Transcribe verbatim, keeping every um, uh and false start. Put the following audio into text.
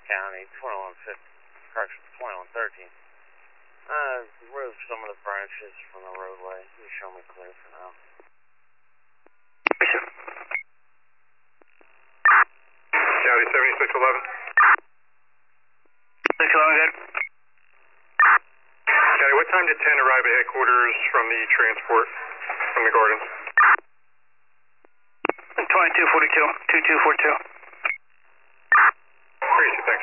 County, twenty-one fifty, correction, twenty-one thirteen. Uh, remove some of the branches from the roadway. You show me clear for now. County seventy-six eleven. six eleven, good. County, what time did ten arrive at headquarters from the transport from the Gardens? twenty-two forty-two, twenty-two forty-two. Appreciate it, thanks.